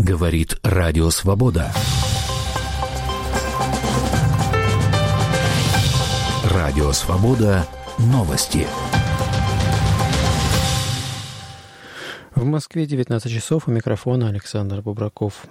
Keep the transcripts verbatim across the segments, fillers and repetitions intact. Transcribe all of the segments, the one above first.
Говорит Радио Свобода. Радио Свобода. Новости. В Москве девятнадцать часов. У микрофона Александр Бубраков.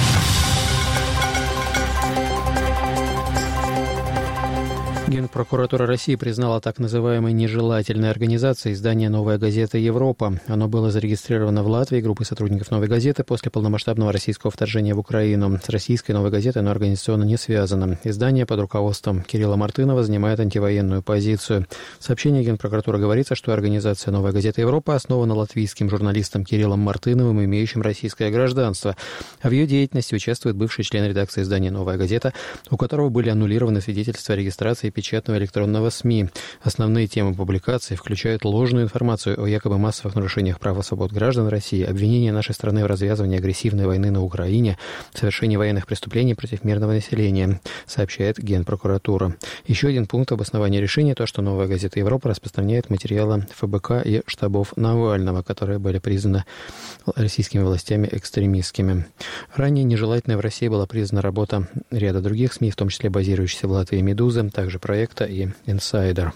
Генпрокуратура России признала так называемой нежелательной организацией издание «Новая газета Европа». Оно было зарегистрировано в Латвии группой сотрудников «Новой газеты» после полномасштабного российского вторжения в Украину. С российской «Новой газетой» оно организационно не связано. Издание под руководством Кирилла Мартынова занимает антивоенную позицию. В сообщении Генпрокуратуры говорится, что организация «Новая газета Европа» основана латвийским журналистом Кириллом Мартыновым, имеющим российское гражданство. А в ее деятельности участвует бывший член редакции издания «Новая газета», у которого были аннулированы свидетельства о регистрации печатного электронного СМИ. Основные темы публикации включают ложную информацию о якобы массовых нарушениях прав и свобод граждан России, обвинения нашей страны в развязывании агрессивной войны на Украине, совершении военных преступлений против мирного населения, сообщает Генпрокуратура. Еще один пункт обоснования решения – то, что «Новая газета Европа» распространяет материалы ФБК и штабов Навального, которые были признаны российскими властями экстремистскими. Ранее нежелательной в России была признана работа ряда других СМИ, в том числе базирующихся в Латвии «Медузы», также проекта и «Инсайдер».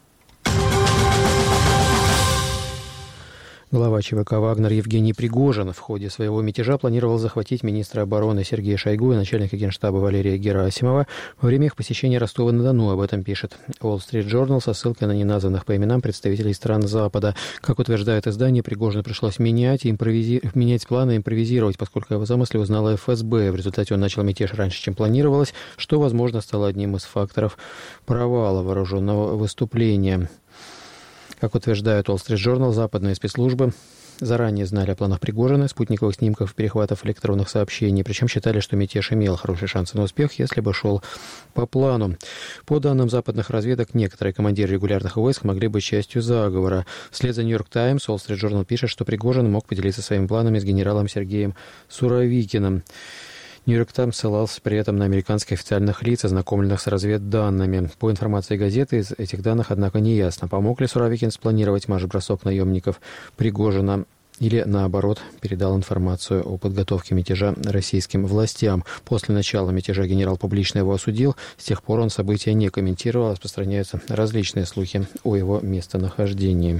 Глава ЧВК «Вагнер» Евгений Пригожин в ходе своего мятежа планировал захватить министра обороны Сергея Шойгу и начальника генштаба Валерия Герасимова во время их посещения Ростова-на-Дону. Об этом пишет Wall Street Journal со ссылкой на неназванных по именам представителей стран Запада. Как утверждает издание, Пригожину пришлось менять, импровизи... менять планы и импровизировать, поскольку о его замысле узнала эф эс бэ. В результате он начал мятеж раньше, чем планировалось, что, возможно, стало одним из факторов провала вооруженного выступления. Как утверждает Wall Street Journal, западные спецслужбы заранее знали о планах Пригожина, спутниковых снимков, перехватов электронных сообщений, причем считали, что мятеж имел хорошие шансы на успех, если бы шел по плану. По данным западных разведок, некоторые командиры регулярных войск могли быть частью заговора. Вслед за Нью-Йорк Таймс Wall Street Journal пишет, что Пригожин мог поделиться своими планами с генералом Сергеем Суровикиным. Нью-Йорк Таймс ссылался при этом на американских официальных лиц, ознакомленных с разведданными. По информации газеты, из этих данных, однако, не ясно, помог ли Суровикин спланировать марш-бросок наемников Пригожина или, наоборот, передал информацию о подготовке мятежа российским властям. После начала мятежа генерал публично его осудил. С тех пор он события не комментировал, распространяются различные слухи о его местонахождении.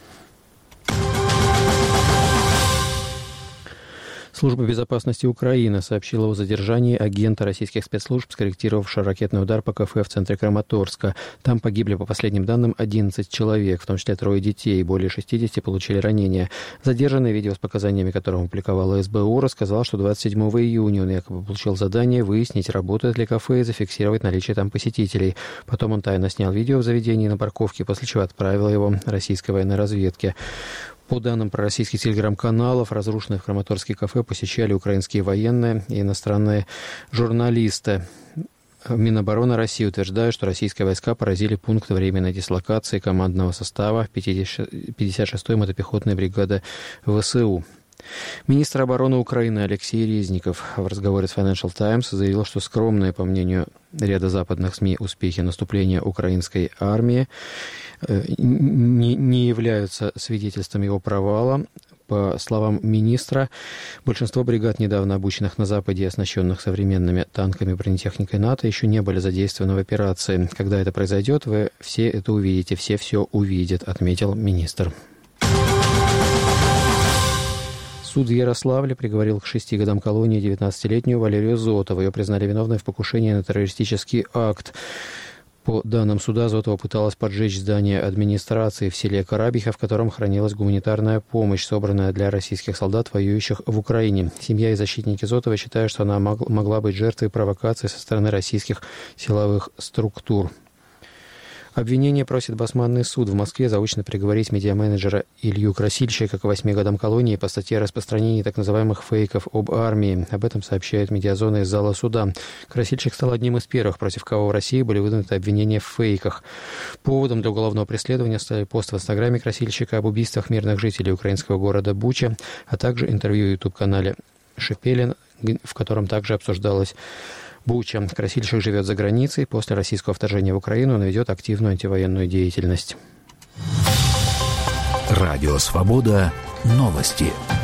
Служба безопасности Украины сообщила о задержании агента российских спецслужб, скорректировавшего ракетный удар по кафе в центре Краматорска. Там погибли, по последним данным, одиннадцать человек, в том числе трое детей, более шестидесяти получили ранения. Задержанный, видео с показаниями которого публиковала эс бэ у, рассказал, что двадцать седьмого июня он якобы получил задание выяснить, работает ли кафе, и зафиксировать наличие там посетителей. Потом он тайно снял видео в заведении на парковке, после чего отправил его российской военной разведке. По данным пророссийских телеграм-каналов, разрушенные в Краматорске кафе посещали украинские военные и иностранные журналисты. Минобороны России утверждает, что российские войска поразили пункт временной дислокации командного состава пятьдесят шестой мотопехотной бригады вэ эс у. Министр обороны Украины Алексей Резников в разговоре с Financial Times заявил, что скромные, по мнению ряда западных СМИ, успехи наступления украинской армии не, не являются свидетельством его провала. По словам министра, большинство бригад, недавно обученных на Западе и оснащенных современными танками и бронетехникой НАТО, еще не были задействованы в операции. Когда это произойдет, вы все это увидите, все все увидят, отметил министр. Суд в Ярославле приговорил к шести годам колонии девятнадцатилетнюю Валерию Зотову. Ее признали виновной в покушении на террористический акт. По данным суда, Зотова пыталась поджечь здание администрации в селе Карабиха, в котором хранилась гуманитарная помощь, собранная для российских солдат, воюющих в Украине. Семья и защитники Зотовой считают, что она могла быть жертвой провокации со стороны российских силовых структур. Обвинение просит Басманный суд в Москве заочно приговорить медиаменеджера Илью Красильщика к восьми годам колонии по статье о распространении так называемых фейков об армии. Об этом сообщает «Медиазона» из зала суда. Красильщик стал одним из первых, против кого в России были выдвинуты обвинения в фейках. Поводом для уголовного преследования стали пост в инстаграме Красильщика об убийствах мирных жителей украинского города Буча, а также интервью в ютуб-канале «Шепелин», в котором также обсуждалось Буча. Красильщик живет за границей. После российского вторжения в Украину он ведет активную антивоенную деятельность. Радио «Свобода». Новости.